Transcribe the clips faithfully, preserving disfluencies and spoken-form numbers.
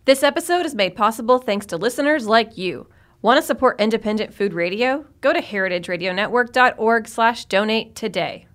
This episode is made possible thanks to listeners like you. Want to support independent food radio? Go to heritageradionetwork.org slash donate today.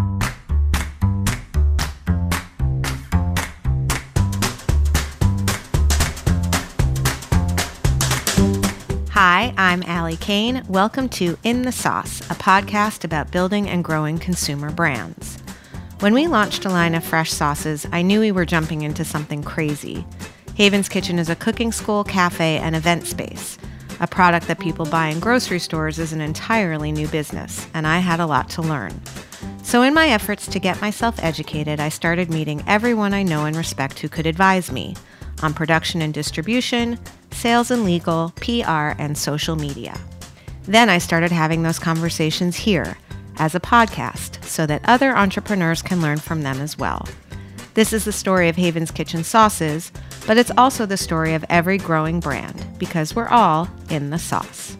Hi, I'm Allie Kane. Welcome to In the Sauce, a podcast about building and growing consumer brands. When we launched a line of fresh sauces, I knew we were jumping into something crazy. Haven's Kitchen is a cooking school, cafe, and event space. A product that people buy in grocery stores is an entirely new business, and I had a lot to learn. So in my efforts to get myself educated, I started meeting everyone I know and respect who could advise me on production and distribution, sales and legal, P R, and social media. Then I started having those conversations here as a podcast so that other entrepreneurs can learn from them as well. This is the story of Haven's Kitchen sauces, but it's also the story of every growing brand because we're all in the sauce.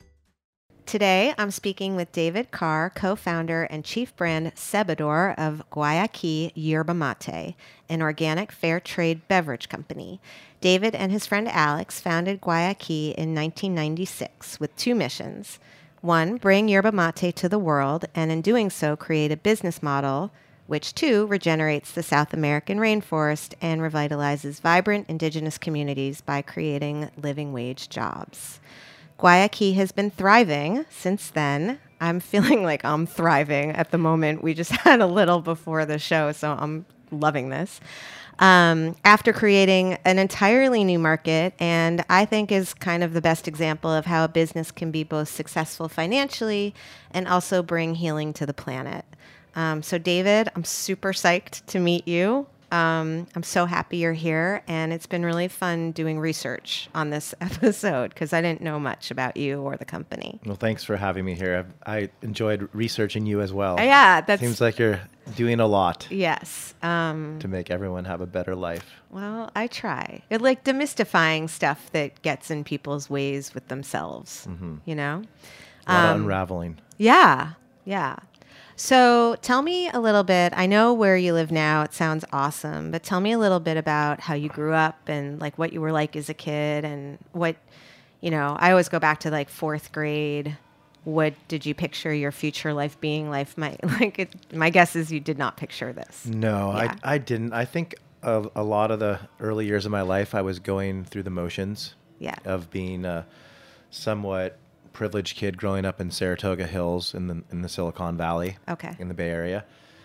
Today, I'm speaking with David Carr, co-founder and chief brand sebador of Guayaki Yerba Mate, an organic fair trade beverage company. David and his friend Alex founded Guayaki in nineteen ninety-six with two missions. One, bring yerba mate to the world, and in doing so, create a business model which, two, regenerates the South American rainforest and revitalizes vibrant indigenous communities by creating living wage jobs. Guayaki has been thriving since then. I'm feeling like I'm thriving at the moment. We just had a little before the show, so I'm loving this. Um, after creating an entirely new market, and I think is kind of the best example of how a business can be both successful financially and also bring healing to the planet. Um, so David, I'm super psyched to meet you. Um, I'm so happy you're here, and it's been really fun doing research on this episode because I didn't know much about you or the company. Well, thanks for having me here. I've, I enjoyed researching you as well. Uh, yeah, that seems like you're doing a lot. Yes, um, to make everyone have a better life. Well, I try. It like demystifying stuff that gets in people's ways with themselves. Mm-hmm. You know, a lot um, of unraveling. Yeah, yeah. So tell me a little bit, I know where you live now, it sounds awesome, but tell me a little bit about how you grew up and like what you were like as a kid and what, you know, I always go back to like fourth grade. What did you picture your future life being life? My, like it, my guess is you did not picture this. No, yeah. I, I didn't. I think a, a lot of the early years of my life, I was going through the motions yeah. of being a somewhat privileged kid growing up in Saratoga Hills in the in the Silicon Valley, okay, in the Bay Area.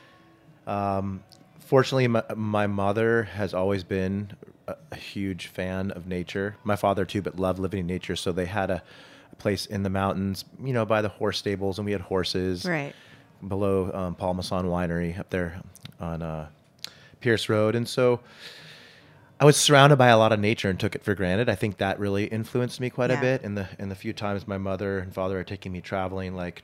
Um, fortunately, my, my mother has always been a, a huge fan of nature. My father too, but loved living in nature. So they had a, a place in the mountains, you know, by the horse stables, and we had horses right below um, Paul Masson Winery up there on uh, Pierce Road, and so I was surrounded by a lot of nature and took it for granted. I think that really influenced me quite yeah. a bit. In the in the few times my mother and father are taking me traveling, like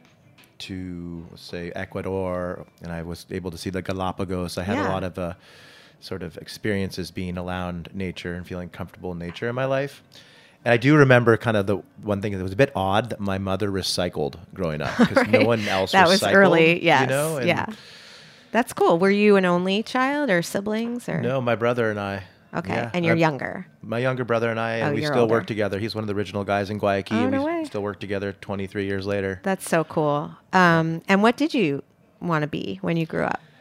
to say Ecuador, and I was able to see the Galapagos. I had yeah. a lot of uh, sort of experiences being around nature and feeling comfortable in nature in my life. And I do remember kind of the one thing that was a bit odd that my mother recycled growing up because right. no one else that recycled. was early, yes, you know? And yeah. That's cool. Were you an only child or siblings or no? My brother and I. Okay, yeah, and you're I, younger. My younger brother and I, and oh, we you're still older. work together. He's one of the original guys in Guayaki, oh, and no we way. still work together twenty-three years later. That's so cool. Um, and what did you want to be when you grew up?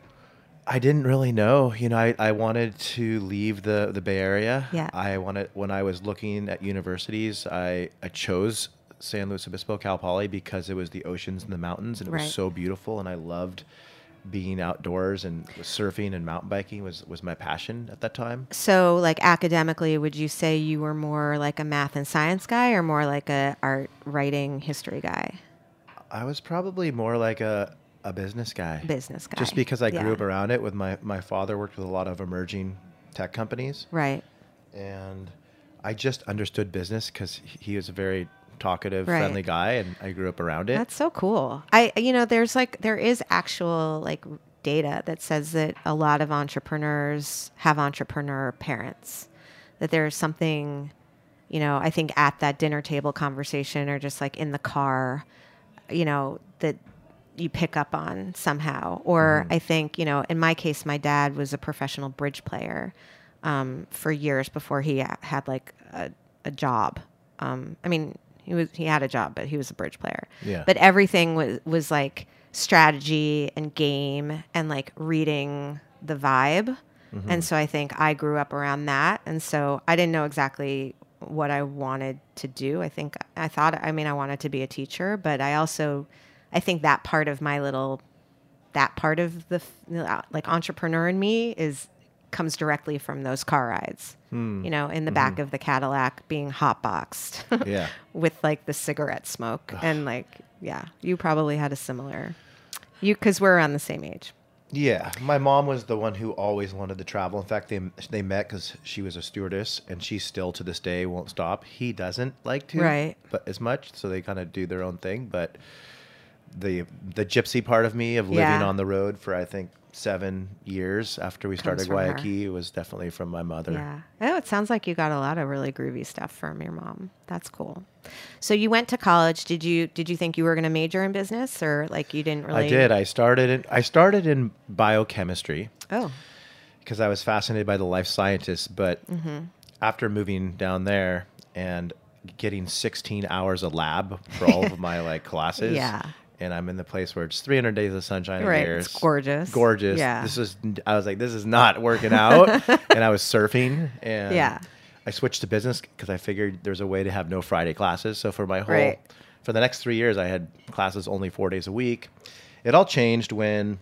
I didn't really know. You know, I, I wanted to leave the, the Bay Area. Yeah. I wanted, when I was looking at universities, I, I chose San Luis Obispo, Cal Poly, because it was the oceans and the mountains, and it right. was so beautiful, and I loved being outdoors, and surfing and mountain biking was, was my passion at that time. So like academically, would you say you were more like a math and science guy or more like a art writing history guy? I was probably more like a, a business guy. Business guy. Just because I yeah. grew up around it with my, my father worked with a lot of emerging tech companies. Right. And I just understood business because he was a very talkative, right. friendly guy, and I grew up around it. That's so cool. I, you know, there's like, there is actual like data that says that a lot of entrepreneurs have entrepreneur parents, that there's something, you know, I think at that dinner table conversation or just like in the car, you know, that you pick up on somehow. Or mm-hmm. I think, you know, in my case, my dad was a professional bridge player. um, for years before he ha- had like a, a job. Um, I mean, he was he had a job, but he was a bridge player. Yeah. But everything was was like strategy and game and like reading the vibe. Mm-hmm. And so I think I grew up around that. And so I didn't know exactly what I wanted to do. I think I thought, I mean, I wanted to be a teacher, but I also, I think that part of my little, that part of the like entrepreneur in me is comes directly from those car rides, Hmm. you know, in the Mm-hmm. back of the Cadillac being hotboxed Yeah. with like the cigarette smoke. And like, yeah, you probably had a similar, you, cause we're around the same age. Yeah, my mom was the one who always wanted to travel. In fact, they they met because she was a stewardess, and she still to this day won't stop. He doesn't like to, Right. but as much, so they kind of do their own thing. But the the gypsy part of me of living Yeah. on the road for I think seven years after we started from her. Guayaquil was definitely from my mother. Yeah. Oh, it sounds like you got a lot of really groovy stuff from your mom. That's cool. So you went to college. Did you did you think you were going to major in business, or like you didn't really? I did. I started in I started in biochemistry Oh. because I was fascinated by the life scientists. But Mm-hmm. after moving down there and getting sixteen hours of lab for all of my like classes, Yeah. and I'm in the place where it's three hundred days of sunshine Right, a year. it's gorgeous. Gorgeous. Yeah. This is. I was like, this is not working out. And I was surfing, and Yeah. I switched to business because I figured there's a way to have no Friday classes. So for my whole, Right. for the next three years, I had classes only four days a week. It all changed when,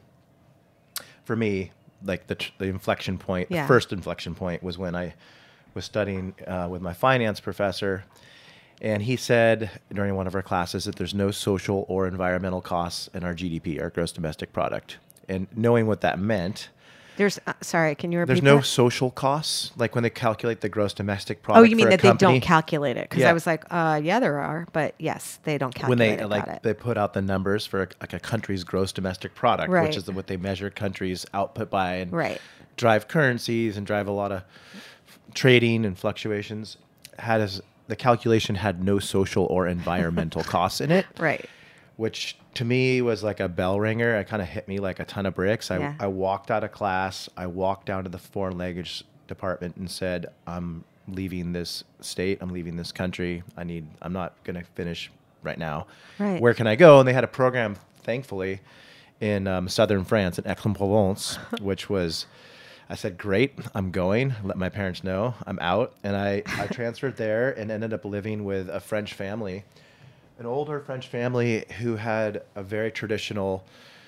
for me, like the the inflection point, Yeah. the first inflection point was when I was studying uh, with my finance professor. And he said during one of our classes that there's no social or environmental costs in our G D P, our gross domestic product. And knowing what that meant, There's uh, sorry, can you repeat there's no that? social costs, like when they calculate the gross domestic product. Oh, you mean for a that they company, don't calculate it? Because Yeah. I was like, uh, yeah, there are, but yes, they don't when calculate they it. like Got it. they put out the numbers for a, like a country's gross domestic product, Right. which is what they measure countries' output by, and Right. drive currencies and drive a lot of f- trading and fluctuations. Had as the calculation had no social or environmental costs in it, Right. which to me was like a bell ringer. It kind of hit me like a ton of bricks. I, Yeah. I walked out of class. I walked down to the foreign language department and said, I'm leaving this state. I'm leaving this country. I need, I'm not going to finish right now. Right. Where can I go? And they had a program, thankfully, in um, southern France, in Aix-en-Provence, which was, I said, great, I'm going. Let my parents know I'm out. And I, I transferred there and ended up living with a French family, an older French family who had a very traditional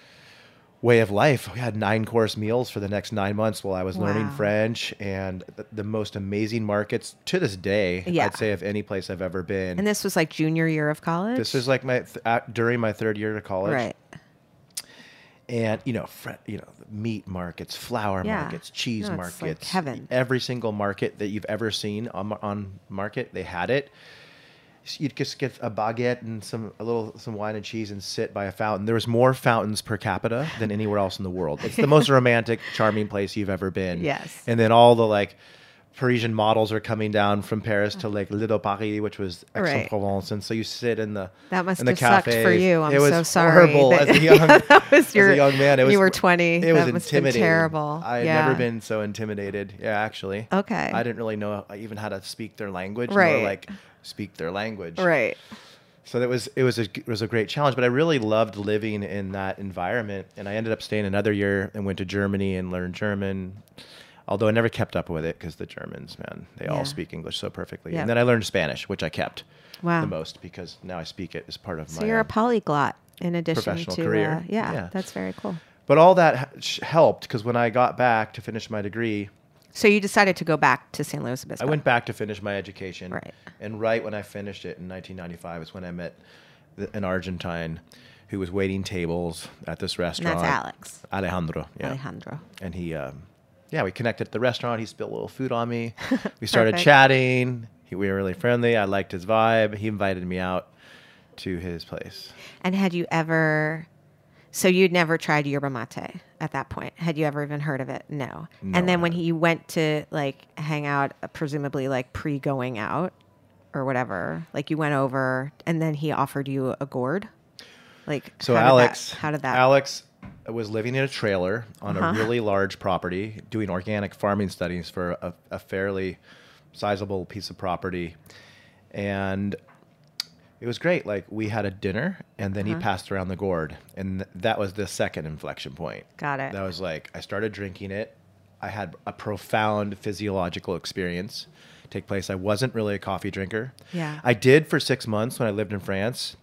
way of life. We had nine course meals for the next nine months while I was learning Wow. French, and the, the most amazing markets to this day, Yeah. I'd say, of any place I've ever been. And this was like junior year of college. This is like my th- at, during my third year of college, right. and you know, fr- you know, meat markets, flour Yeah. markets, cheese No, it's like markets, heaven. Every single market that you've ever seen on on market, they had it. You'd just get a baguette and some a little some wine and cheese and sit by a fountain. There was more fountains per capita than anywhere else in the world. It's the most romantic, charming place you've ever been. Yes. And then all the like Parisian models are coming down from Paris to like Little Paris, which was Right. Aix-en-Provence, and so you sit in the That must in the have sucked for cafes. you. I'm it was so sorry. horrible that- as a young, that was as your, a young man. It was, you were twenty. It was that must have been intimidating. terrible. I had yeah. never been so intimidated. Yeah, actually. Okay. I didn't really know even how to speak their language, Right. nor like speak their language. Right. So that was it was a it was a great challenge, but I really loved living in that environment, and I ended up staying another year and went to Germany and learned German. Although I never kept up with it because the Germans, man, they Yeah. all speak English so perfectly. Yeah. And then I learned Spanish, which I kept Wow. the most because now I speak it as part of So my you're a uh, polyglot in addition professional to career. Uh, yeah, Yeah. that's very cool. But all that ha- sh- helped because when I got back to finish my degree, So you decided to go back to San Luis Obispo. I went back to finish my education. Right. And right when I finished it in nineteen ninety-five is when I met the, an Argentine who was waiting tables at this and restaurant. that's Alex. Alejandro. Yeah. Alejandro. And he, um, yeah, we connected at the restaurant. He spilled a little food on me. We started Perfect. chatting. He, we were really friendly. I liked his vibe. He invited me out to his place. And had you ever, so you'd never tried yerba mate at that point? Had you ever even heard of it? No. No, and then I when haven't. he went to like hang out, uh, presumably like pre going out or whatever, like you went over and then he offered you a gourd? Like, So how did Alex, that, how did that? Alex was living in a trailer on Uh-huh. a really large property, doing organic farming studies for a, a fairly sizable piece of property. And it was great. Like, we had a dinner, and then Uh-huh. he passed around the gourd. And th- that was the second inflection point. Got it. That was like, I started drinking it. I had a profound physiological experience take place. I wasn't really a coffee drinker. Yeah. I did for six months when I lived in France,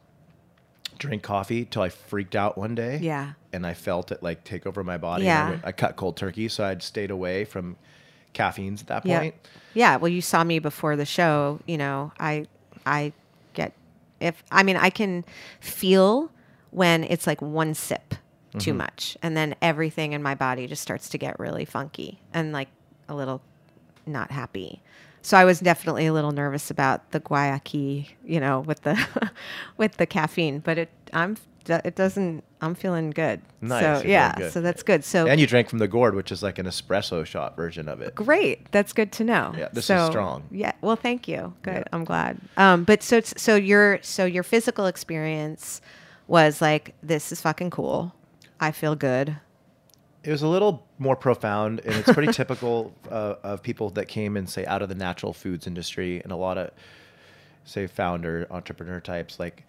drink coffee till I freaked out one day. Yeah. And I felt it like take over my body. Yeah. And I, went, I cut cold turkey, so I'd stayed away from caffeines at that Yeah. point. Yeah. Well, you saw me before the show. You know, I, I get, if, I mean, I can feel when it's like one sip too Mm-hmm. much. And then everything in my body just starts to get really funky and like a little not happy. So I was definitely a little nervous about the guayaki, you know, with the, with the caffeine, but it, I'm, it doesn't, I'm feeling good. Nice, So you're feeling yeah, good. so that's good. So And you drank from the gourd, which is like an espresso shot version of it. great. That's good to know. Yeah, this is So, strong. Yeah. Well, thank you. Good. Yeah. I'm glad. Um, but so it's- so your so your physical experience was like, this is fucking cool. I feel good. It was a little more profound, and it's pretty typical uh, of people that came and say out of the natural foods industry, and a lot of say founder entrepreneur types. Like,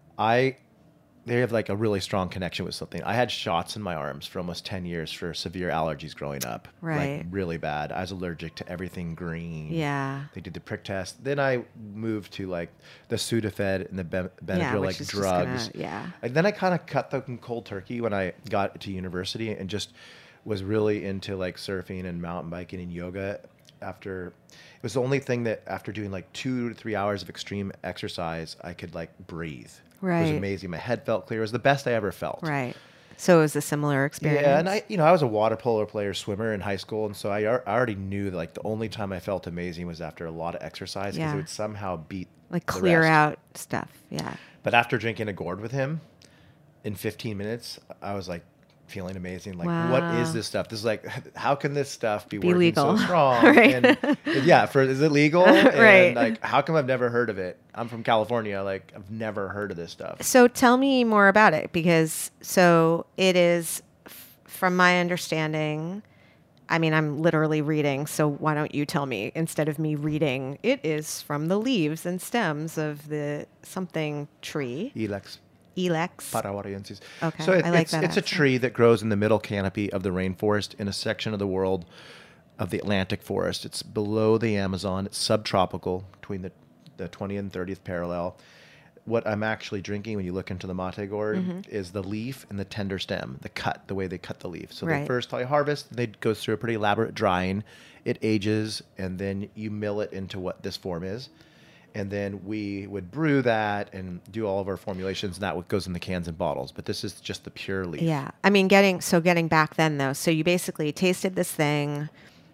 I, they have like a really strong connection with something. I had shots in my arms for almost ten years for severe allergies growing up, Right. Like really bad. I was allergic to everything green. Yeah. They did the prick test. Then I moved to like the Sudafed and the Ben- Benadryl, Yeah, which like is just drugs. gonna- yeah. And then I kind of cut the cold turkey when I got to university and just was really into like surfing and mountain biking and yoga. After it was the only thing that after doing like two to three hours of extreme exercise, I could like breathe. It was Right. amazing. My head felt clear. It was the best I ever felt. Right. So it was a similar experience. Yeah, and I, you know, I was a water polo player, swimmer in high school, and so I, ar- I already knew that like the only time I felt amazing was after a lot of exercise because Yeah. it would somehow beat like the clear rest. out stuff. Yeah. But after drinking a gourd with him, in fifteen minutes, I was like feeling amazing. Like, what Wow. is this stuff? This is like, how can this stuff be, Be working legal. so strong? Right. And yeah, for is it legal? Right. And like, how come I've never heard of it? I'm from California. Like, I've never heard of this stuff. So tell me more about it, because so it is, f- from my understanding, I mean, I'm literally reading, so why don't you tell me instead of me reading? It is from the leaves and stems of the something tree, Ilex Ilex. paraguayensis. Okay, So it, I like it's that it's a accent. tree that grows in the middle canopy of the rainforest in a section of the world of the Atlantic forest. It's below the Amazon. It's subtropical between the, the twentieth and thirtieth parallel. What I'm actually drinking when you look into the mate gourd Mm-hmm. is the leaf and the tender stem, the cut, the way they cut the leaf. So Right. they first I harvest, they go through a pretty elaborate drying. It ages, and then you mill it into what this form is. And then we would brew that and do all of our formulations, and that what goes in the cans and bottles. But this is just the pure leaf. Yeah. I mean, getting, so getting back then though, so you basically tasted this thing.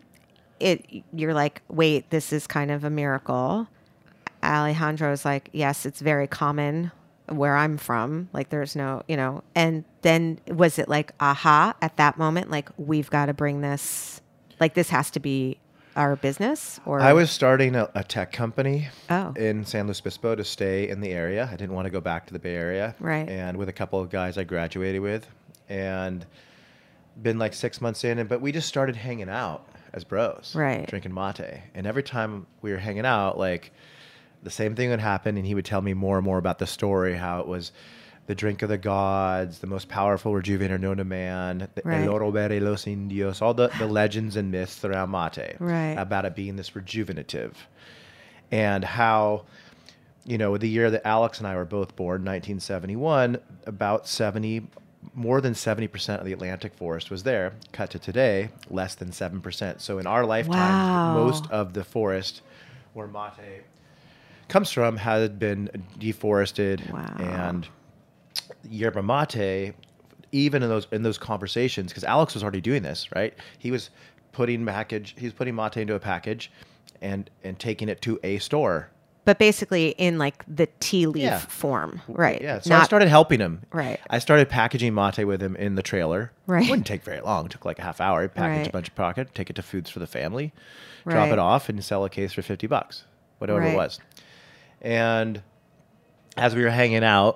It, you're like, wait, this is kind of a miracle. Alejandro's like, yes, it's very common where I'm from. Like, there's no, you know, and then was it like, aha, at that moment, like, we've got to bring this, like, this has to be our business? Or I was starting a, a tech company Oh. in San Luis Obispo to stay in the area. I didn't want to go back to the Bay Area. Right. And with a couple of guys I graduated with, and been like six months in, and but we just started hanging out as bros, Right. drinking mate. And every time we were hanging out, like the same thing would happen, and he would tell me more and more about the story, how it was the drink of the gods, the most powerful rejuvenator known to man, the Right. El Oro Verde Los Indios, all the, the legends and myths around mate, Right. about it being this rejuvenative. And how, you know, the year that Alex and I were both born, nineteen seventy-one, about seventy, more than seventy percent of the Atlantic forest was there. Cut to today, less than seven percent. So in our lifetime, Wow. most of the forest where mate comes from had been deforested. Wow. And yerba mate, even in those in those conversations, because Alex was already doing this, right? He was putting package, he was putting mate into a package, and and taking it to a store. But basically in like the tea leaf Yeah. form, right? Yeah. So I Not- started helping him. Right. I started packaging mate with him in the trailer. Right. It wouldn't take very long. It took like a half hour. Package Right. a bunch of pocket, take it to Foods for the Family, drop Right. it off, and sell a case for fifty bucks, whatever Right. it was. And as we were hanging out,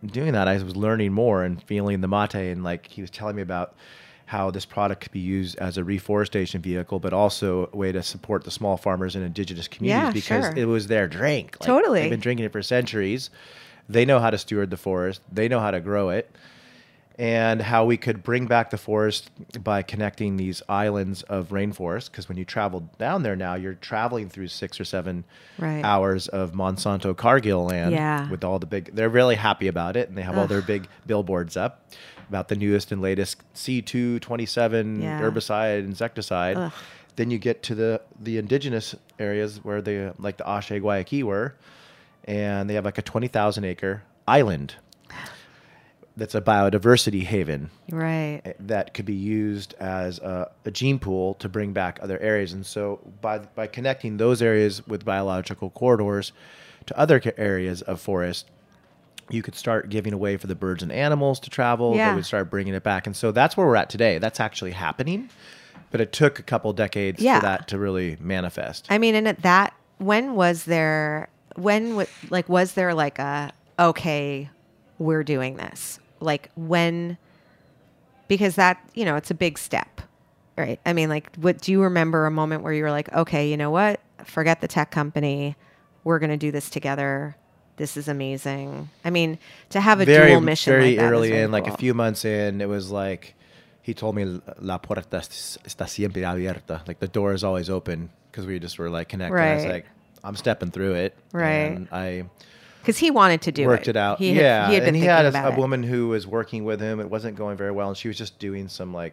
doing that, I was learning more and feeling the mate, and like he was telling me about how this product could be used as a reforestation vehicle, but also a way to support the small farmers and indigenous communities Yeah, because sure. it was their drink. Like, Totally. They've been drinking it for centuries. They know how to steward the forest. They know how to grow it. And how we could bring back the forest by connecting these islands of rainforest. Because when you travel down there now, you're traveling through six or seven Right. hours of Monsanto Cargill land Yeah. with all the big, they're really happy about it. And they have all Ugh. their big billboards up about the newest and latest C two twenty-seven Yeah. herbicide, insecticide. Ugh. Then you get to the, the indigenous areas where they, like the Ashe Guayaki were, and they have like a twenty thousand acre island that's a biodiversity haven Right. that could be used as a, a gene pool to bring back other areas. And so by by connecting those areas with biological corridors to other ca- areas of forest, you could start giving away for the birds and animals to travel. Yeah. They would start bringing it back. And so that's where we're at today. That's actually happening. But it took a couple decades Yeah. for that to really manifest. I mean, and at that, when was there, when, w- like, was there like a, okay, we're doing this? Like when, because that, you know, it's a big step, right? I mean, like, what, do you remember a moment where you were like, okay, you know what? Forget the tech company. We're going to do this together. This is amazing. I mean, to have a very, dual mission very like that is early very in, like a cool. few months in, it was like, he told me, la puerta está siempre abierta. Like the door is always open because we just were like connected. I was Right. like, I'm stepping through it. Right. And I Because he wanted to do worked it. it out. He had, yeah. he had been and he thinking had a, about a it. woman who was working with him. It wasn't going very well. And she was just doing some like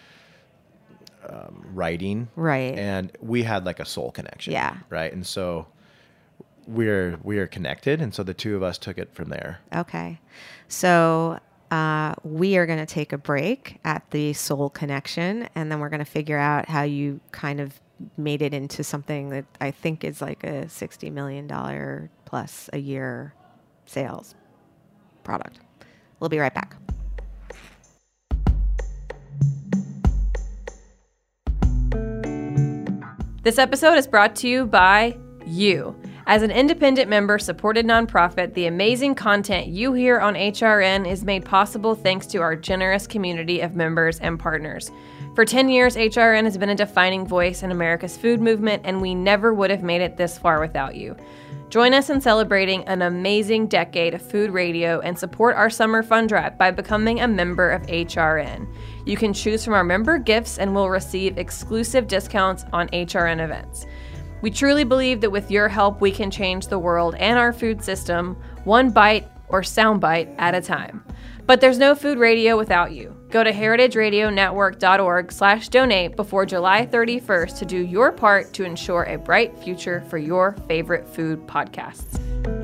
um, writing. Right. And we had like a soul connection. Yeah. Right. And so we're, we're connected. And so the two of us took it from there. Okay. So uh, we are going to take a break at the Soul Connection, and then we're going to figure out how you kind of made it into something that I think is like a sixty million dollars plus a year sales product. We'll be right back. This episode is brought to you by you. As an independent member-supported nonprofit, the amazing content you hear on H R N is made possible thanks to our generous community of members and partners. For ten years, H R N has been a defining voice in America's food movement, and we never would have made it this far without you. Join us in celebrating an amazing decade of food radio and support our summer fund drive by becoming a member of H R N. You can choose from our member gifts and will receive exclusive discounts on H R N events. We truly believe that with your help, we can change the world and our food system one bite or soundbite at a time. But there's no food radio without you. Go to heritage radio network dot org slash donate before July thirty-first to do your part to ensure a bright future for your favorite food podcasts.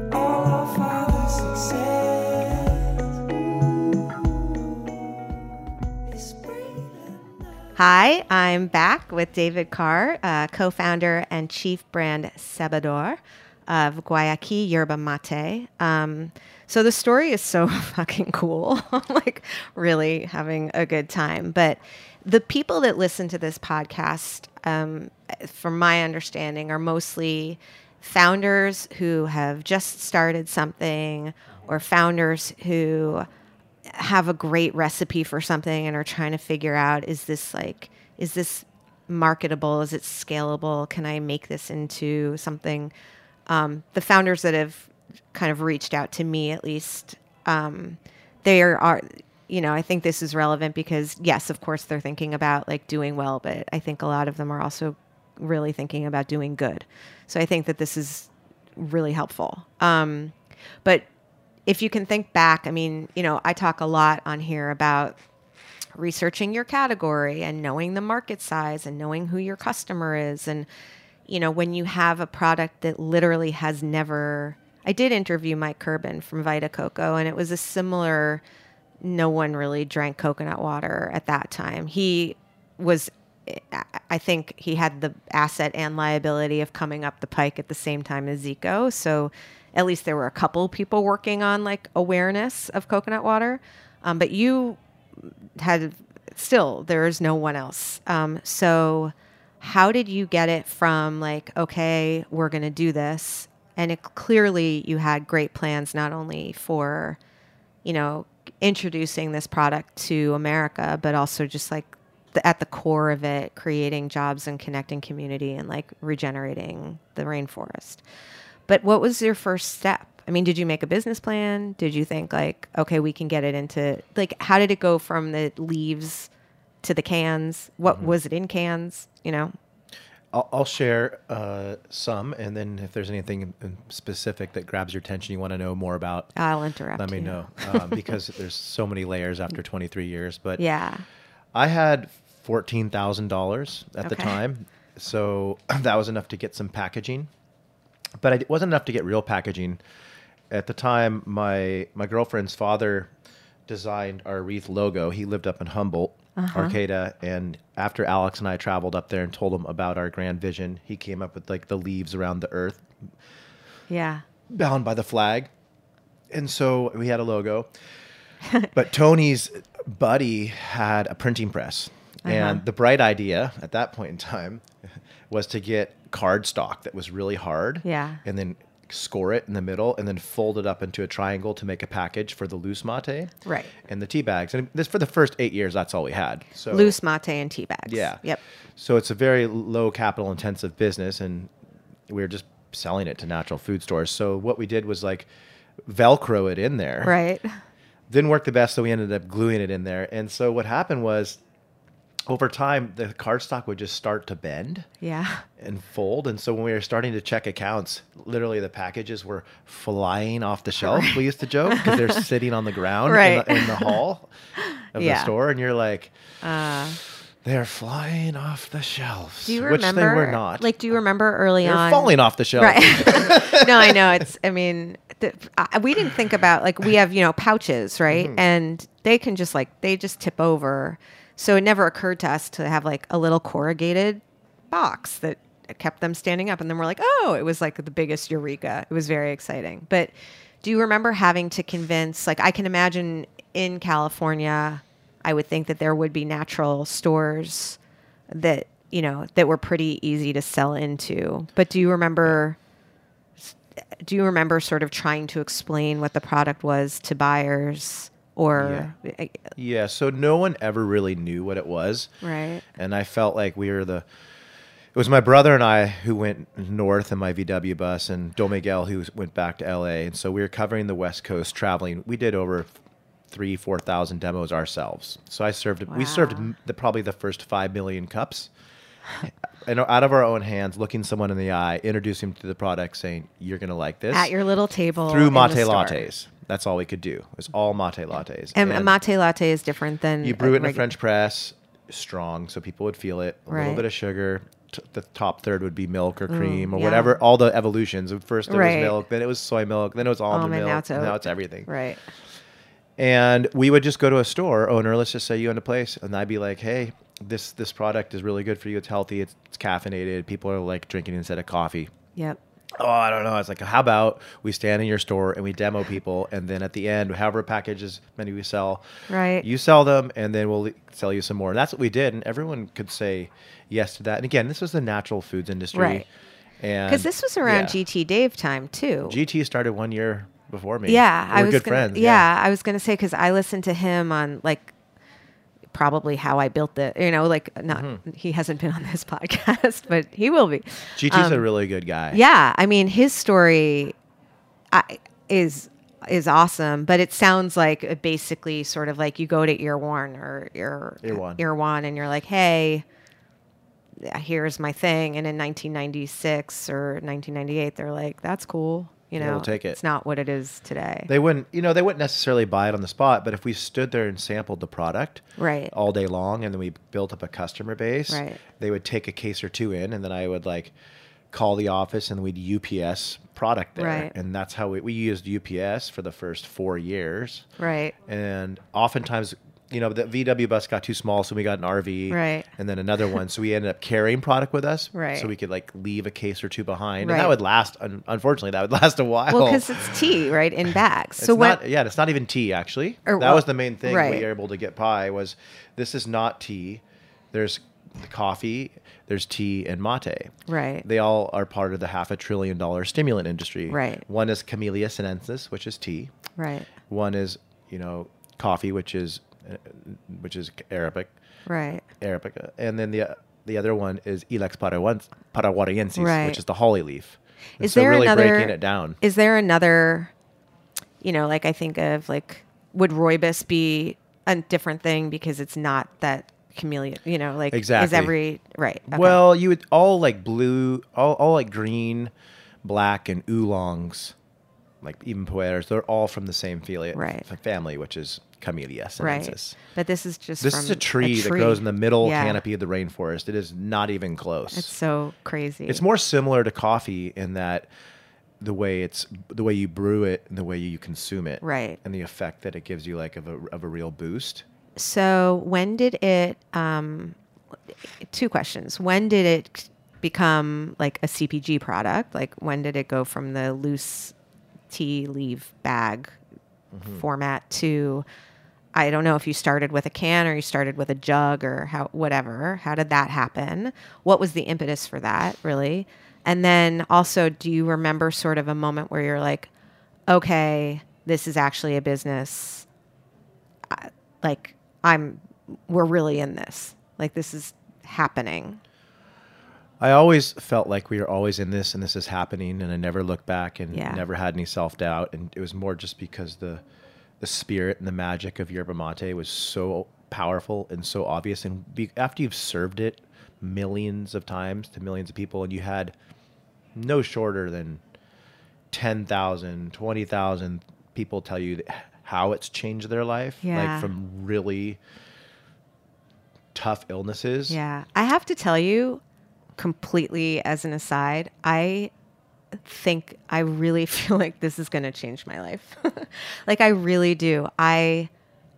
Hi, I'm back with David Carr, uh, co-founder and chief brand sabador of Guayaki Yerba Mate. Um, so the story is so fucking cool. I'm like really having a good time. But the people that listen to this podcast, um, from my understanding, are mostly founders who have just started something or founders who have a great recipe for something and are trying to figure out, is this like, is this marketable? Is it scalable? Can I make this into something? Um, the founders that have kind of reached out to me, at least, um, they are, are, you know, I think this is relevant because yes, of course they're thinking about like doing well, but I think a lot of them are also really thinking about doing good. So I think that this is really helpful. Um, but if you can think back, I mean, you know, I talk a lot on here about researching your category and knowing the market size and knowing who your customer is. And, you know, when you have a product that literally has never, I did interview Mike Curbin from Vita Coco, and it was a similar, no one really drank coconut water at that time. He was, I think he had the asset and liability of coming up the pike at the same time as Zico. So at least there were a couple people working on like awareness of coconut water. Um, but you had still, there is no one else. Um, so how did you get it from like, okay, we're going to do this? And it, clearly you had great plans, not only for, you know, introducing this product to America, but also just like the, at the core of it, creating jobs and connecting community and like regenerating the rainforest. But what was your first step? I mean, did you make a business plan? Did you think like, okay, we can get it into, like, how did it go from the leaves to the cans? What mm-hmm. was it in cans, you know? I'll, I'll share uh, some, and then if there's anything in specific that grabs your attention you want to know more about, I'll interrupt let me you. know, um, because there's so many layers after twenty-three years. But yeah, I had fourteen thousand dollars at okay. the time, so that was enough to get some packaging, but it wasn't enough to get real packaging. At the time, my my girlfriend's father designed our wreath logo. He lived up in Humboldt, uh-huh. Arcata, and after Alex and I traveled up there and told him about our grand vision, he came up with like the leaves around the earth, yeah, bound by the flag, and so we had a logo. But Tony's buddy had a printing press, uh-huh. and the bright idea at that point in time was to get cardstock that was really hard, yeah, and then score it in the middle and then fold it up into a triangle to make a package for the loose mate, right, and the tea bags. And this, for the first eight years, that's all we had. So loose mate and tea bags. Yeah. Yep. So it's a very low capital intensive business, and we were just selling it to natural food stores. So what we did was like Velcro it in there. Right. Didn't work the best, so we ended up gluing it in there. And so what happened was, over time, the cardstock would just start to bend, yeah, and fold. And so when we were starting to check accounts, literally the packages were flying off the shelf. Right. We used to joke because they're sitting on the ground right. in, the, in the hall of yeah. the store, and you're like, uh, they're flying off the shelves. Do you which remember? they were not. Like, do you remember early they're on? falling off the shelf. Right. No, I know. It's. I mean, the, I, we didn't think about like we have you know pouches, right? Mm-hmm. And they can just like they just tip over. So it never occurred to us to have like a little corrugated box that kept them standing up. And then we're like, oh, it was like the biggest eureka. It was very exciting. But do you remember having to convince, like I can imagine in California, I would think that there would be natural stores that, you know, that were pretty easy to sell into. But do you remember, do you remember sort of trying to explain what the product was to buyers? Or yeah. yeah, so no one ever really knew what it was. Right. And I felt like we were the, it was my brother and I who went north in my V W bus, and Don Miguel who went back to L A. And so we were covering the West Coast, traveling. We did over three, four thousand demos ourselves. So I served, wow. we served the, probably the first five million cups. And out of our own hands, looking someone in the eye, introducing them to the product, saying, you're going to like this. At your little table. Through mate lattes. That's all we could do. It was all mate lattes. And, and a mate latte is different than... You brew it in a French press, strong, so people would feel it. A right. little bit of sugar. T- the top third would be milk or cream mm, or yeah. whatever. All the evolutions. First it right. was milk, then it was soy milk, then it was almond Almond, milk, now it's and now oat. it's everything. Right. And we would just go to a store owner, let's just say you own a place, and I'd be like, hey, this this product is really good for you. It's healthy. It's, it's caffeinated. People are like drinking instead of coffee. Yep. Oh, I don't know. It's like, how about we stand in your store and we demo people, and then at the end, however packages many we sell, right? You sell them, and then we'll sell you some more. And that's what we did, and everyone could say yes to that. And again, this was the natural foods industry, right? And because this was around yeah. G T Dave time too. G T started one year before me. Yeah, we I were was good gonna, friends. Yeah, yeah, I was gonna say because I listened to him on like. Probably how I built it, you know, like not, mm-hmm. he hasn't been on this podcast, but he will be. G T's um, a really good guy. Yeah. I mean, his story I, is, is awesome, but it sounds like basically sort of like you go to Irwan or Ear, Irwan. Irwan and you're like, hey, here's my thing. And in nineteen ninety-six or nineteen ninety-eight, they're like, that's cool. You know, yeah, we'll take it. It's not what it is today. They wouldn't, you know, they wouldn't necessarily buy it on the spot, but if we stood there and sampled the product right. all day long, and then we built up a customer base, right. they would take a case or two in, and then I would like call the office and we'd U P S product there. Right. And that's how we, we used U P S for the first four years. Right. And oftentimes, you know, the V W bus got too small, so we got an R V. Right. And then another one. So we ended up carrying product with us. Right. So we could like leave a case or two behind. Right. And that would last, un- unfortunately, that would last a while. Well, because it's tea, right, in bags. It's so not, when, yeah, it's not even tea, actually. Or, that well, was the main thing right. we were able to get by was this is not tea. There's coffee, there's tea, and mate. Right. They all are part of the half a trillion dollar stimulant industry. Right. One is Camellia sinensis, which is tea. Right. One is you know, coffee, which is uh, which is Arabic, Right. Arabica, and then the the other one is Ilex paraguayen- paraguayensis, Right. which is the holly leaf. And Is so there really another? breaking it down? Is there another? You know, like I think of like, would rooibos be a different thing because it's not that chameleon? You know, like is Exactly. every right? Okay. Well, you would all like blue, all, all like green, black, and oolongs, like even poetas. They're all from the same family, Right. family, which is Camellia right. sinensis. But this is just This from is a tree, that tree. grows in the middle Yeah. canopy of the rainforest. It is not even close. It's so crazy. It's more similar to coffee in that the way it's the way you brew it and the way you consume it, Right. and the effect that it gives you, like of a of a real boost. So when did it? Um, two questions. When did it become like a C P G product? Like when did it go from the loose tea leaf bag Mm-hmm. format to? I don't know if you started with a can or you started with a jug or how whatever. How did that happen? What was the impetus for that, really? And then also, do you remember sort of a moment where you're like, okay, this is actually a business. I- Like I'm, we're really in this. Like this is happening. I always felt like we were always in this and this is happening, and I never looked back and Yeah. never had any self-doubt. And it was more just because the the spirit and the magic of yerba mate was so powerful and so obvious. And be, after you've served it millions of times to millions of people, and you had no shorter than ten thousand, twenty thousand people tell you that how it's changed their life, Yeah. like from really tough illnesses. Yeah. I have to tell you, completely as an aside, I think I really feel like this is going to change my life. Like I really do. I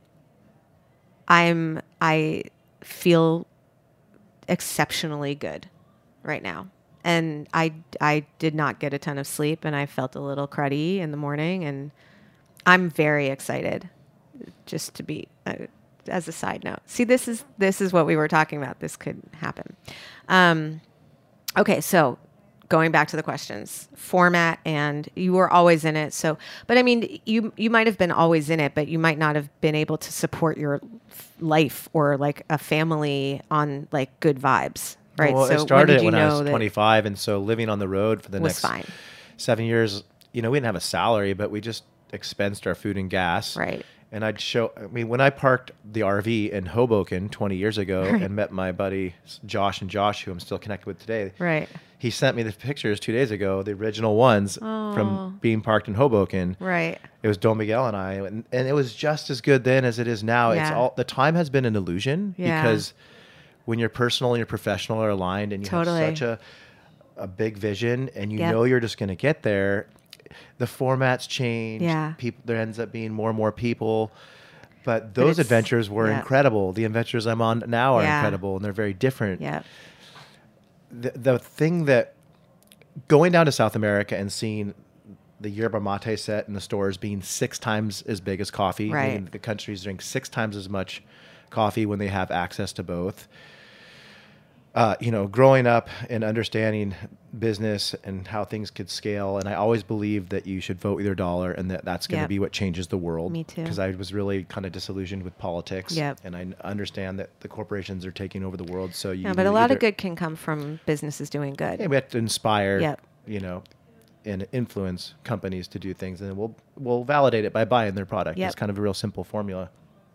I'm I feel exceptionally good right now. And I I did not get a ton of sleep and I felt a little cruddy in the morning, and I'm very excited just to be uh, as a side note. See, this is this is what we were talking about. This could happen. Um, okay, so going back to the questions, format, and you were always in it. So, but I mean, you you might have been always in it, but you might not have been able to support your f- life or like a family on like good vibes, right? Well, so it started when did you when I know was that twenty-five, and so living on the road for the was next fine, seven years, you know, we didn't have a salary, but we just expensed our food and gas. right? And I'd show, I mean, when I parked the R V in Hoboken twenty years ago Right. and met my buddy Josh and Josh, who I'm still connected with today, Right. he sent me the pictures two days ago, the original ones Oh. from being parked in Hoboken. Right. It was Don Miguel and I, and, and it was just as good then as it is now. It's Yeah. all, the time has been an illusion Yeah. because when your personal and your professional are aligned and you Totally. have such a, a big vision and you Yep. know you're just going to get there, the formats change. Yeah. People, there ends up being more and more people. But But those it's- adventures were yeah. incredible. The adventures I'm on now are Yeah. incredible, and they're very different. Yeah. The, the thing that going down to South America and seeing the yerba mate set in the stores being six times as big as coffee, Right. meaning the countries drink six times as much coffee when they have access to both. Uh, you know, growing up and understanding business and how things could scale, and I always believed that you should vote with your dollar, and that that's going to Yep. be what changes the world. Me too. Because I was really kind of disillusioned with politics, Yep. and I n- understand that the corporations are taking over the world. So you, No, but a lot either, of good can come from businesses doing good. Yeah, we have to inspire, Yep. you know, and influence companies to do things, and then we'll we'll validate it by buying their product. Yep. It's kind of a real simple formula.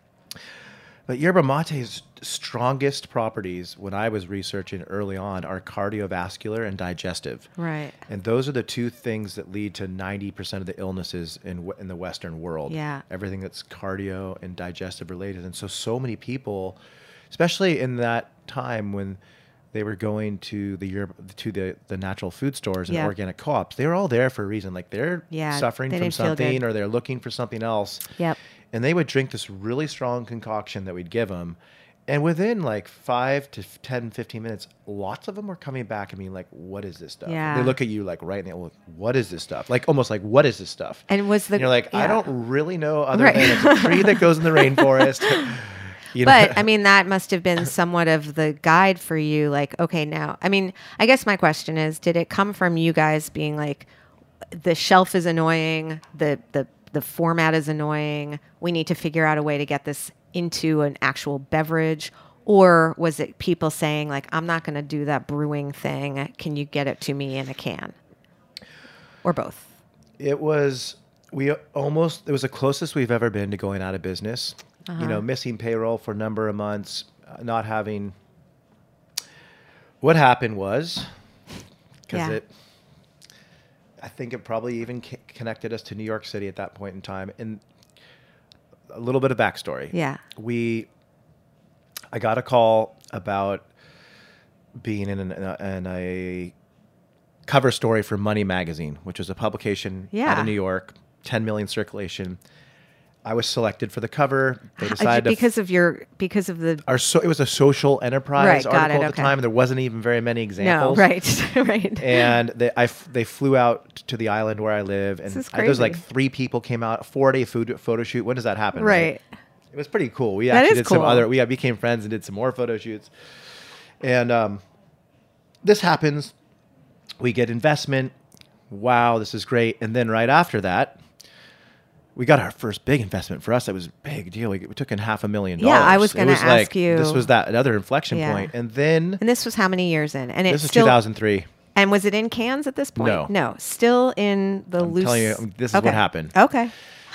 But yerba mate's strongest properties, when I was researching early on, are cardiovascular and digestive. Right. And those are the two things that lead to ninety percent of the illnesses in w- in the Western world. Yeah. Everything that's cardio and digestive related. And so, so many people, especially in that time when they were going to the yerba, to the, the natural food stores and Yeah. organic co-ops, they were all there for a reason. Like they're Yeah, suffering they from didn't feel something good. or they're looking for something else. Yep. And they would drink this really strong concoction that we'd give them. And within like five to ten, fifteen minutes, lots of them were coming back and being like, what is this stuff? Yeah. They look at you like right and they look, what is this stuff? Like almost like, what is this stuff? And was the And you're like, I yeah. don't really know other Right. than it's a tree that goes in the rainforest. You know? But I mean, that must have been somewhat of the guide for you. Like, okay, now, I mean, I guess my question is, did it come from you guys being like, the shelf is annoying, the the the format is annoying. We need to figure out a way to get this into an actual beverage? Or was it people saying like, I'm not going to do that brewing thing. Can you get it to me in a can? Or both? It was, we almost, it was the closest we've ever been to going out of business. Uh-huh. You know, missing payroll for a number of months, uh, not having, what happened was, because Yeah. it, I think it probably even c- connected us to New York City at that point in time. And a little bit of backstory. Yeah. We, I got a call about being in, an, in a cover story for Money Magazine, which was a publication Yeah. out of New York, ten million circulation. I was selected for the cover. They decided because to f- of your because of the our so it was a social enterprise Right, got article it, at the okay. time. There wasn't even very many no examples. right right And they I f- they flew out to the island where I live, and This is I, there's like crazy. three people came out, a four day food photo shoot. When does that happen? right. It was pretty cool. We That actually is did some cool. other. We uh, became friends and did some more photo shoots. And um, this happens. We get investment. Wow, this is great. And then right after that, we got our first big investment. For us, that was a big deal. We, we took in half a million dollars. Yeah, I was It gonna ask like, you- This was that another inflection Yeah. point. And then And this was how many years in? And this it's is still two thousand three. And was it in cans at this point? No. No, still in the I'm loose. telling you, this is Okay. what happened. Okay.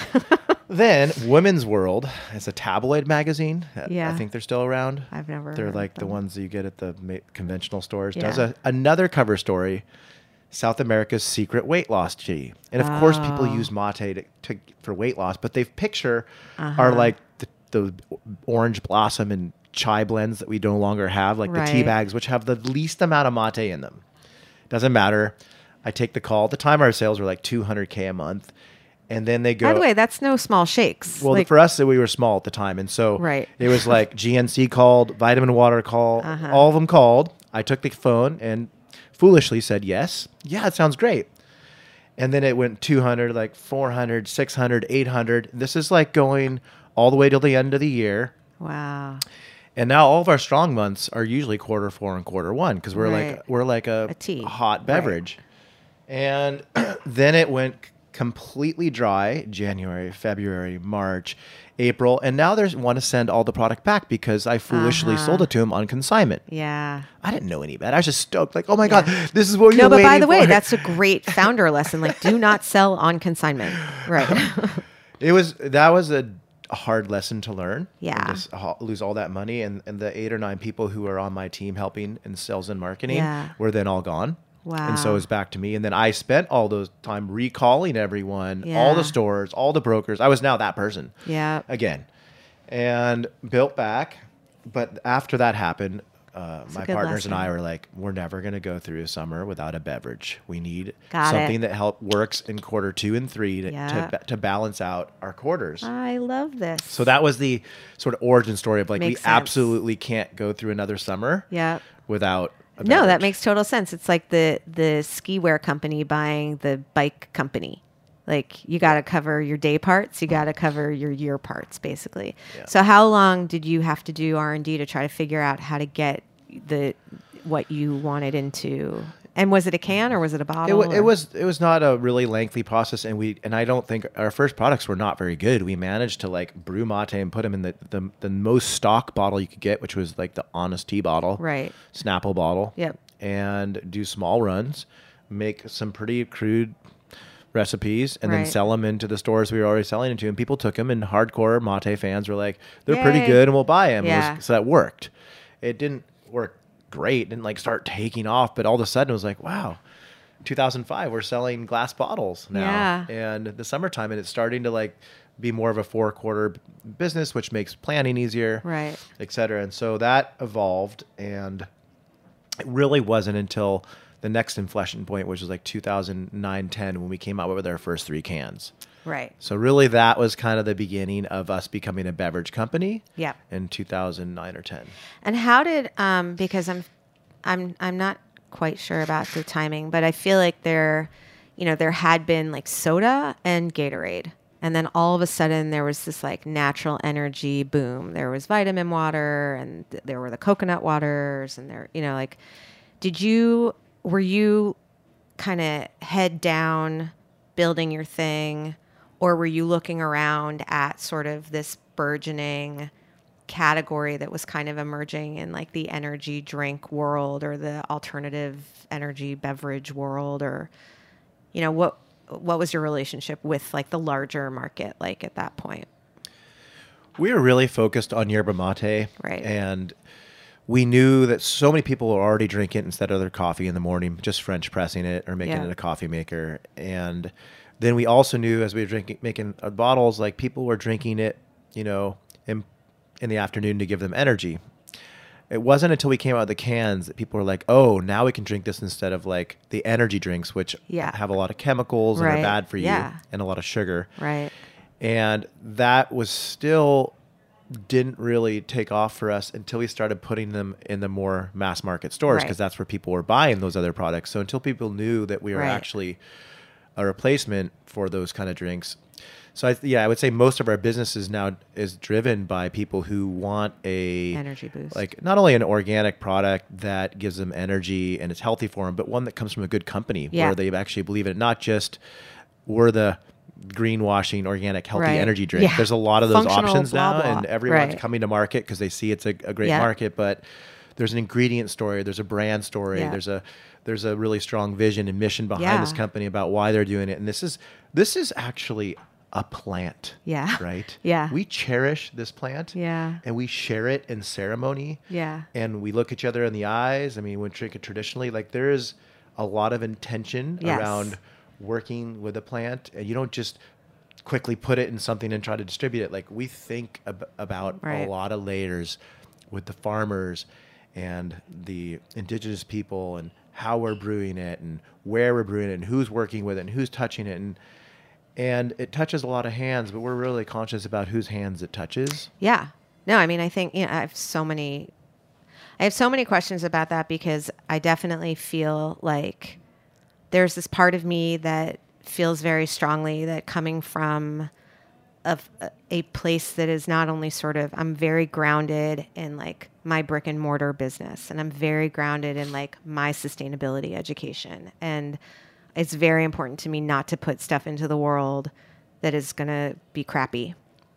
Then Women's World is a tabloid magazine. Uh, Yeah. I think they're still around. I've never They're heard like of the them. ones that you get at the ma- conventional stores. Yeah. Does a, another cover story, South America's secret weight loss tea. And of course, people Oh. use mate to, to, for weight loss, but they picture Uh-huh. are like the, the orange blossom and chai blends that we no longer have, like the tea Right. bags, which have the least amount of mate in them. Doesn't matter. I take the call. At the time, our sales were like two hundred K a month. And then they go. By the way, that's no small shakes. Well, Like, for us, we were small at the time, and so Right. it was like G N C called, Vitamin Water called, Uh-huh. all of them called. I took the phone and foolishly said yes. Yeah, it sounds great. And then it went two hundred, like four hundred, six hundred, eight hundred. This is like going all the way till the end of the year. wow. And now all of our strong months are usually quarter four and quarter one because we're Right. like we're like a, A tea. hot Right. beverage. And then it went completely dry January, February, March, April, and now there's want to send all the product back because I foolishly Uh-huh. sold it to him on consignment. Yeah. I didn't know any better. I was just stoked, like, oh my god, this is what you're No, but waiting by the way, for. that's a great founder lesson. Like, do not sell on consignment. Right. It was that was a a hard lesson to learn. Yeah. And just ho- lose all that money, and, and the eight or nine people who were on my team helping in sales and marketing Yeah. were then all gone. Wow. And so it was back to me. And then I spent all those time recalling everyone, all Yeah. the stores, all the brokers. I was now that person Yeah. again, and built back. But after that happened, uh, a my good partners and I lesson. were like, we're never going to go through a summer without a beverage. We need Got something it. that help works in quarter two and three to, Yeah. to, ba- to balance out our quarters. I love this. So that was the sort of origin story of like, Makes we sense. absolutely can't go through another summer Yeah. without a No, that beverage. makes total sense. It's like the the ski wear company buying the bike company. Like you got to cover your day parts, you got to cover your year parts, basically. Yeah. So how long did you have to do R and D to try to figure out how to get the what you wanted into? And was it a can or was it a It, bottle? wa- it or- was it was not a really lengthy process, and we and I don't think our first products were not very good. We managed to like brew mate and put them in the, the the most stock bottle you could get, which was like the Honest Tea bottle, Right. Snapple bottle. Yep. And do small runs, make some pretty crude recipes, and then Right. sell them into the stores we were already selling into. And people took them, and hardcore mate fans were like, "They're pretty Yay. good, and we'll buy them." Yeah. so that worked. It didn't work great, didn't like start taking off, but all of a sudden it was like, wow. two thousand five, we're selling glass bottles now, Yeah. and the summertime, and it's starting to like be more of a four quarter b- business, which makes planning easier, Right. et cetera. And so that evolved, and it really wasn't until the next inflection point, which was like two thousand nine, ten, when we came out with our first three cans. Right. So really, that was kind of the beginning of us becoming a beverage company. Yep. In two thousand nine or ten. And how did um because I'm I'm I'm not quite sure about the timing, but I feel like there you know there had been like soda and Gatorade. And then all of a sudden there was this like natural energy boom. There was vitamin water and th- there were the coconut waters and there you know like did you were you kind of head down building your thing, Or were you looking around at sort of this burgeoning category that was kind of emerging in like the energy drink world or the alternative energy beverage world? Or, you know, what what was your relationship with like the larger market like at that point? We were really focused on yerba mate. Right. And we knew that so many people were already drinking it instead of their coffee in the morning, just French pressing it or making Yeah. it a coffee maker. And then we also knew as we were drinking, making our bottles, like people were drinking it, you know, in, in the afternoon to give them energy. It wasn't until we came out of the cans that people were like, oh, now we can drink this instead of like the energy drinks, which Yeah. have a lot of chemicals and Right. are bad for you Yeah. and a lot of sugar. Right. And that was still didn't really take off for us until we started putting them in the more mass market stores, because Right. that's where people were buying those other products. So until people knew that we were Right. actually a replacement for those kind of drinks. So I, yeah, I would say most of our businesses now is driven by people who want a Energy boost. like not only an organic product that gives them energy and it's healthy for them, but one that comes from a good company Yeah. where they actually believe in it. Not just we're the greenwashing organic healthy Right. energy drink. Yeah. There's a lot of those Functional options blah, now, blah. and everyone's Right. coming to market because they see it's a, a great Yeah. market. But there's an ingredient story, there's a brand story, Yeah. there's a there's a really strong vision and mission behind Yeah. this company about why they're doing it. And this is this is actually a plant. Yeah. Right? Yeah. We cherish this plant. Yeah. And we share it in ceremony. Yeah. And we look each other in the eyes. I mean, when drink it traditionally, like there is a lot of intention Yes. around working with a plant. And you don't just quickly put it in something and try to distribute it. Like we think ab- about Right. a lot of layers with the farmers and the indigenous people and how we're brewing it and where we're brewing it and who's working with it and who's touching it. And and it touches a lot of hands, but we're really conscious about whose hands it touches. Yeah. No, I mean, I think, you know, I have so many, I have so many questions about that, because I definitely feel like there's this part of me that feels very strongly that coming from a, a place that is not only sort of, I'm very grounded in like my brick and mortar business, and I'm very grounded in like my sustainability education. And it's very important to me not to put stuff into the world that is going to be crappy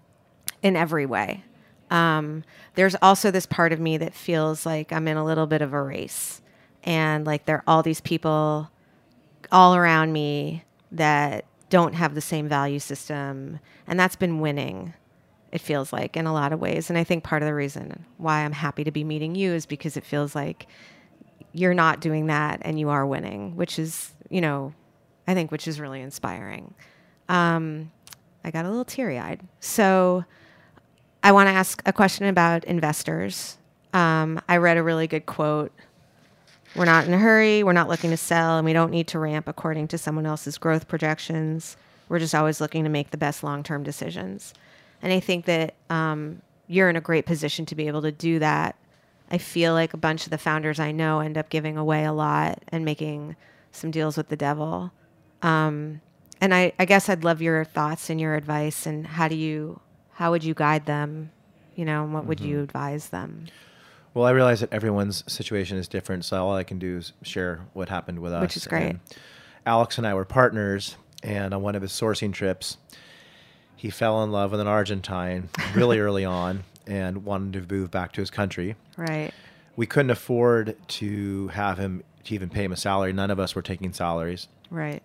in every way. Um, there's also this part of me that feels like I'm in a little bit of a race, and like there are all these people all around me that don't have the same value system, and that's been winning, it feels like, in a lot of ways. And I think part of the reason why I'm happy to be meeting you is because it feels like you're not doing that and you are winning, which is, you know, I think, which is really inspiring. Um, I got a little teary-eyed. So I want to ask a question about investors. Um, I read a really good quote. We're not in a hurry. We're not looking to sell, and we don't need to ramp according to someone else's growth projections. We're just always looking to make the best long-term decisions. And I think that um, you're in a great position to be able to do that. I feel like a bunch of the founders I know end up giving away a lot and making some deals with the devil. Um, and I, I guess I'd love your thoughts and your advice, and how do you, how would you guide them? You know, and what would Mm-hmm. you advise them? Well, I realize that everyone's situation is different, so all I can do is share what happened with us. Which is great. And Alex and I were partners, and on one of his sourcing trips, he fell in love with an Argentine really early on and wanted to move back to his country. Right. We couldn't afford to have him to even pay him a salary. None of us were taking salaries. Right.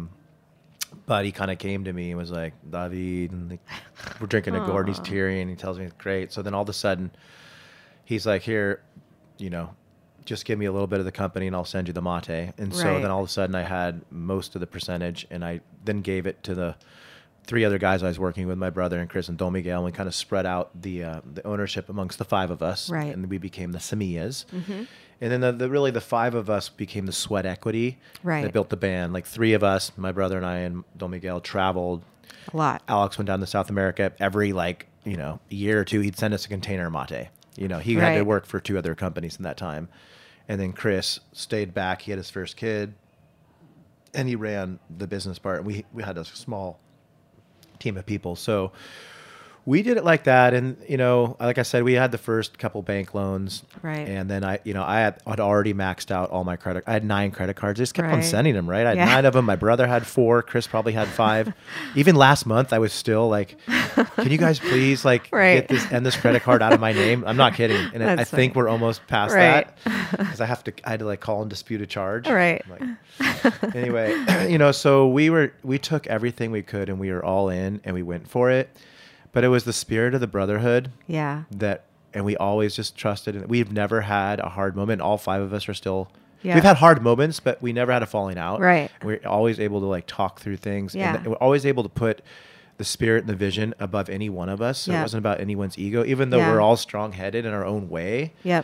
But he kind of came to me and was like, David, and like, we're drinking a gourd, and he's teary, and he tells me it's great. So then all of a sudden, he's like, here, you know, just give me a little bit of the company and I'll send you the mate. And so Right. then all of a sudden I had most of the percentage, and I then gave it to the three other guys I was working with, my brother and Chris and Don Miguel, and we kind of spread out the uh, the ownership amongst the five of us. Right. And we became the Semillas. Mm-hmm. And then the, the really the five of us became the sweat equity Right. that built the band. Like three of us, my brother and I and Don Miguel, traveled. A lot. Alex went down to South America every like, you know, year or two. He'd send us a container of mate. You know, he had to Right. work for two other companies in that time. And then Chris stayed back. He had his first kid, and he ran the business part. We we had a small team of people. So We did it like that, and you know, like I said, we had the first couple bank loans, Right. And then I, you know, I had, had already maxed out all my credit. I had nine credit cards. I just kept on Right. sending them. Right, I had Yeah. nine of them. My brother had four. Chris probably had five. Even last month, I was still like, "Can you guys please like Right. get this end this credit card out of my name?" I'm not kidding, and I, I That's think funny. we're almost past Right. that because I have to. I had to like call and dispute a charge. Right. I'm like, anyway, you know, so we were we took everything we could and we were all in and we went for it. But it was the spirit of the brotherhood Yeah. that, and we always just trusted. And we've never had a hard moment. All five of us are still. Yeah. We've had hard moments, but we never had a falling out. Right. We're always able to like talk through things. Yeah. And we're always able to put the spirit and the vision above any one of us. So Yeah. it wasn't about anyone's ego, even though Yeah. we're all strong-headed in our own way. Yep.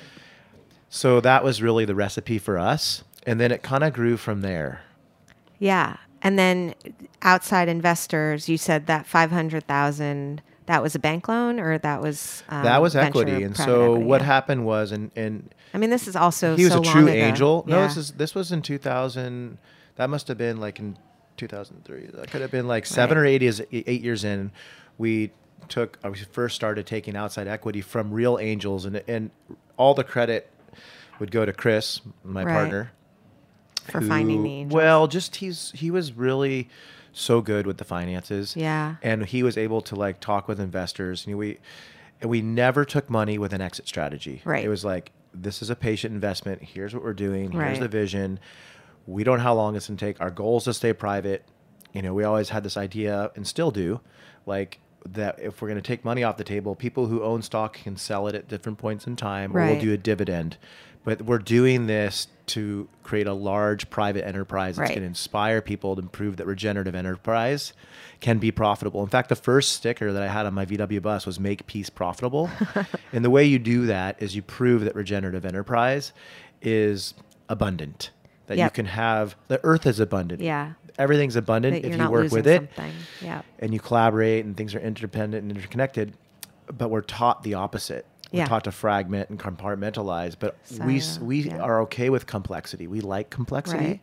So that was really the recipe for us. And then it kind of grew from there. Yeah. And then outside investors, you said that five hundred thousand, that was a bank loan or that was um, That was venture equity. And private so equity? what Yeah. happened was, and, and I mean, this is also he was so a true long ago. angel. No, Yeah. this is this was in two thousand. That must have been like in two thousand three. That could have been like seven Right. or eight years, eight years in. We took. uh, We first started taking outside equity from real angels, and and all the credit would go to Chris, my Right. partner, For who- finding the angels. Well, just he's he was really so good with the finances. Yeah. And he was able to like talk with investors. And we and we never took money with an exit strategy. Right. It was like, this is a patient investment. Here's what we're doing. Here's Right. the vision. We don't know how long it's gonna take. Our goal is to stay private. You know, we always had this idea and still do, like that if we're going to take money off the table, people who own stock can sell it at different points in time, or Right. we'll do a dividend. But we're doing this to create a large private enterprise that's Right. going to inspire people to prove that regenerative enterprise can be profitable. In fact, the first sticker that I had on my V W bus was "Make Peace Profitable." And the way you do that is you prove that regenerative enterprise is abundant, that you Yep. can have, the earth is abundant. Yeah. Everything's abundant That if you're you not work losing with it something. Yeah. and you collaborate and things are interdependent and interconnected. But we're taught the opposite. We're Yeah. taught to fragment and compartmentalize. But we s- Silo, we yeah. are okay with complexity. We like complexity, Right.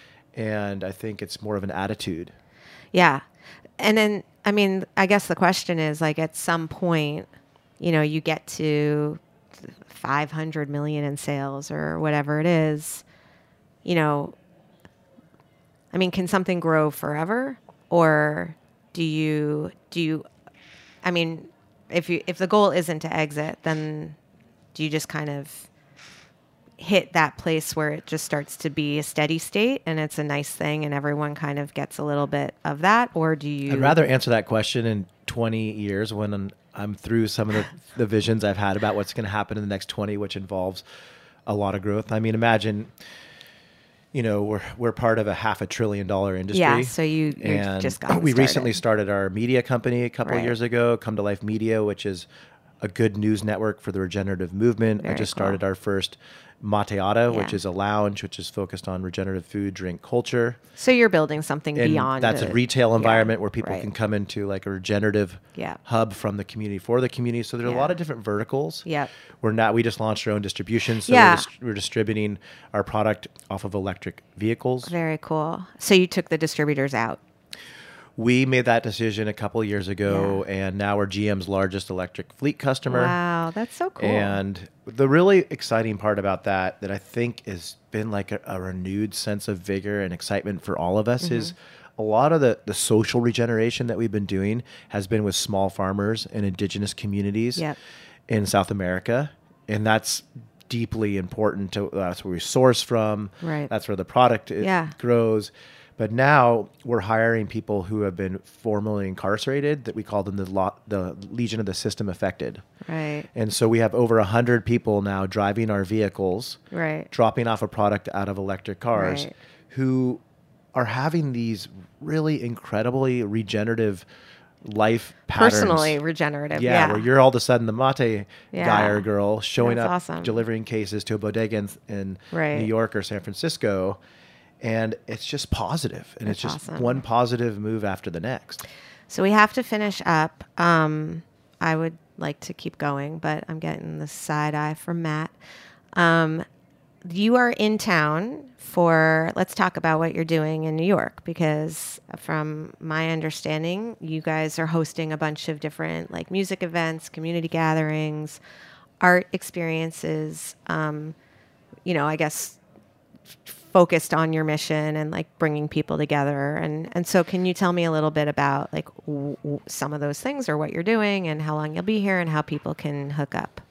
and I think it's more of an attitude. Yeah. And then, I mean, I guess the question is like at some point, you know, you get to five hundred million in sales or whatever it is, you know, I mean, can something grow forever, or do you, do you, I mean, if you, if the goal isn't to exit, then do you just kind of hit that place where it just starts to be a steady state and it's a nice thing and everyone kind of gets a little bit of that? Or do you? I'd rather answer that question in twenty years when I'm, I'm through some of the, the visions I've had about what's going to happen in the next twenty, which involves a lot of growth. I mean, imagine, you know, we're we're part of a half a trillion dollar industry. Yeah, so you- you and just got we started. recently started our media company a couple of Right. years ago, Come to Life Media, which is a good news network for the regenerative movement. I Very just cool. started our first Mateata, which Yeah. is a lounge, which is focused on regenerative food, drink culture. So you're building something And beyond. that's a the- retail yeah, environment where people right. can come into like a regenerative Yeah. hub from the community for the community. So there are Yeah. a lot of different verticals. Yep. We're not, we just launched our own distribution. So Yeah. we're, dis- we're distributing our product off of electric vehicles. Very cool. So you took the distributors out. We made that decision a couple of years ago, and now we're G M's largest electric fleet customer. Wow, that's so cool. And the really exciting part about that, that I think has been like a, a renewed sense of vigor and excitement for all of us, Mm-hmm. is a lot of the, the social regeneration that we've been doing has been with small farmers and indigenous communities Yep. in South America. And that's deeply important to, that's where we source from. Right. That's where the product it Yeah. grows. But now we're hiring people who have been formerly incarcerated, that we call them the lo- the Legion of the System Affected. Right. And so we have over one hundred people now driving our vehicles, Right. dropping off a product out of electric cars, Right. who are having these really incredibly regenerative life patterns. Personally regenerative. Yeah, Yeah. where you're all of a sudden the mate Yeah. guy or girl showing That's up, awesome. delivering cases to a bodega in, in Right. New York or San Francisco. And it's just positive. And it's That's just awesome. one positive move after the next. So we have to finish up. Um, I would like to keep going, but I'm getting the side eye from Matt. Um, you are in town for, let's talk about what you're doing in New York, because from my understanding, you guys are hosting a bunch of different like music events, community gatherings, art experiences, um, you know, I guess focused on your mission and like bringing people together. And, and so can you tell me a little bit about like w- w- some of those things or what you're doing and how long you'll be here and how people can hook up?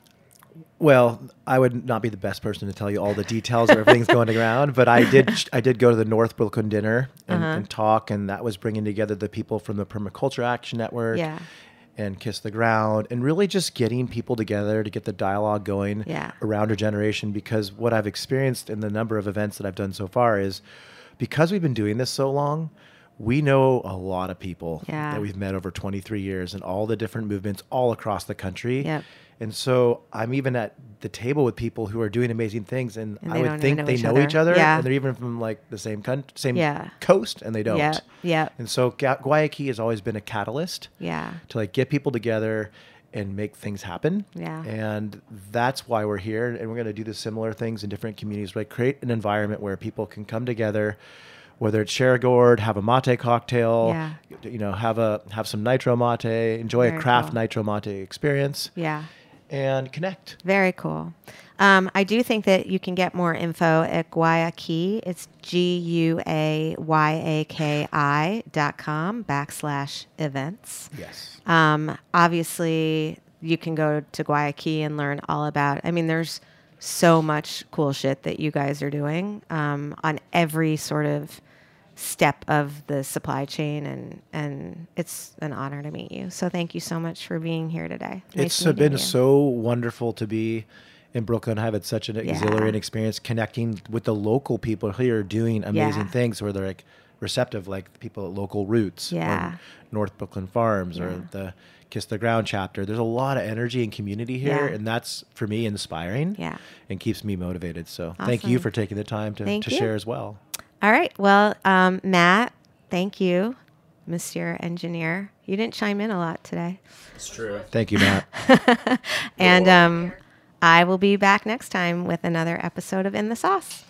Well, I would not be the best person to tell you all the details of everything's going around, but I did I did go to the North Brooklyn dinner and, Uh-huh. and talk, and that was bringing together the people from the Permaculture Action Network Yeah. and Kiss the Ground, and really just getting people together to get the dialogue going Yeah. around our generation. Because what I've experienced in the number of events that I've done so far is, because we've been doing this so long, we know a lot of people Yeah. that we've met over twenty-three years and all the different movements all across the country. Yep. And so I'm even at the table with people who are doing amazing things, and, And I they would don't think even know they each know other. each other, Yeah. and they're even from like the same con- same Yeah. coast, and they don't. Yeah. Yeah. And so Ga- Guayaquil has always been a catalyst Yeah. to like get people together and make things happen. Yeah. And that's why we're here, and we're going to do the similar things in different communities, right? Create an environment where people can come together, whether it's share a gourd, have a mate cocktail, Yeah. you know, have a have some nitro mate, enjoy Very a craft cool. nitro mate experience, Yeah. and connect. Very cool. Um, I do think that you can get more info at Guayaki. It's G U A Y A K I dot com backslash events. Yes. Um, obviously, you can go to Guayaki and learn all about, I mean, there's so much cool shit that you guys are doing um, on every sort of step of the supply chain, and and it's an honor to meet you. So thank you so much for being here today. Nice It's meeting been you. so wonderful to be in Brooklyn. I've had such an Yeah. exhilarating experience connecting with the local people here doing amazing Yeah. things where they're like receptive, like the people at Local Roots Yeah. or North Brooklyn Farms Yeah. or the Kiss the Ground chapter. There's a lot of energy and community here, Yeah. and that's for me inspiring Yeah. and keeps me motivated. So thank you Awesome. for taking the time to, Thank to you. share as well. All right. Well, um, Matt, thank you, Monsieur Engineer. You didn't chime in a lot today. It's true. Thank you, Matt. And um, I will be back next time with another episode of In the Sauce.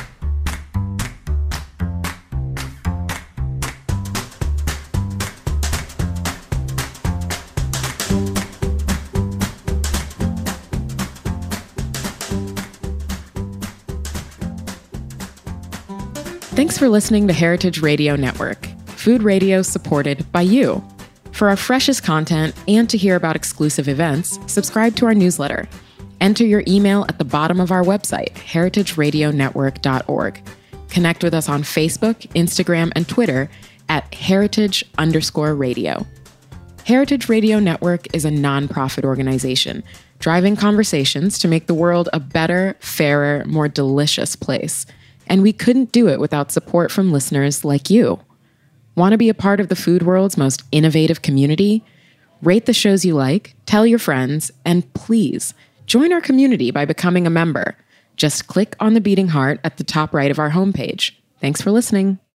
Thanks for listening to Heritage Radio Network, food radio supported by you. For our freshest content and to hear about exclusive events, subscribe to our newsletter. Enter your email at the bottom of our website, heritage radio network dot org. Connect with us on Facebook, Instagram, and Twitter at heritage underscore radio. Heritage Radio Network is a nonprofit organization driving conversations to make the world a better, fairer, more delicious place. And we couldn't do it without support from listeners like you. Want to be a part of the food world's most innovative community? Rate the shows you like, tell your friends, and please join our community by becoming a member. Just click on the beating heart at the top right of our homepage. Thanks for listening.